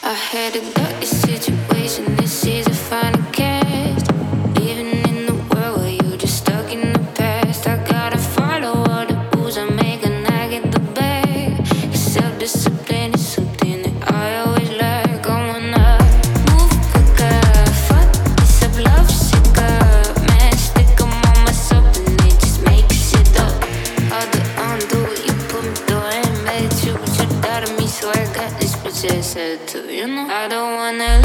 I had a dirty situation, this is a final cast. Living in the world where you just stuck in the past. I gotta follow all the rules I make and I get the bag. Self-discipline is something that I always lack. I wanna move quicker, fuck this up, love sicker. Man, stick 'em on myself and it just makes it up. All the undo what you put me through, I ain't made you, but you doubted me, so I got this said to you know I don't wanna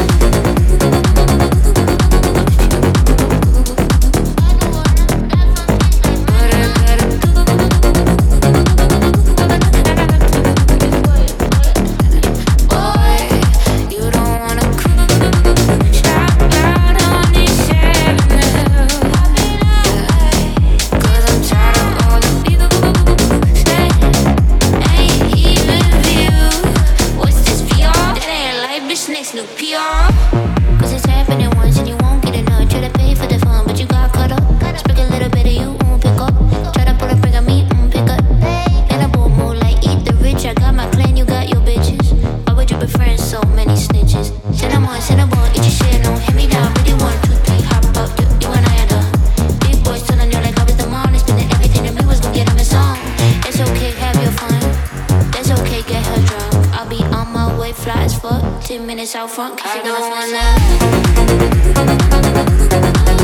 next new PR. Cause it's happening once and you won't get enough. Try to pay for the fun, but you got caught up. Speak a little bit of you, won't pick up. Try to put a break on me, pick up. And I bold move like eat the rich. I got my clan, you got your bitches. Why would you befriend so many snitches? Send them on, eat your shit, no, hit me down. Really 1, 2, 3, hop up, you and I are the big boys telling you like I was the mom. Spending everything that we was gonna get them a song. It's okay, have your fun. That's okay, get her drunk. I'll be on my way, fly as fuck. 10 minutes out front, cause I don't wanna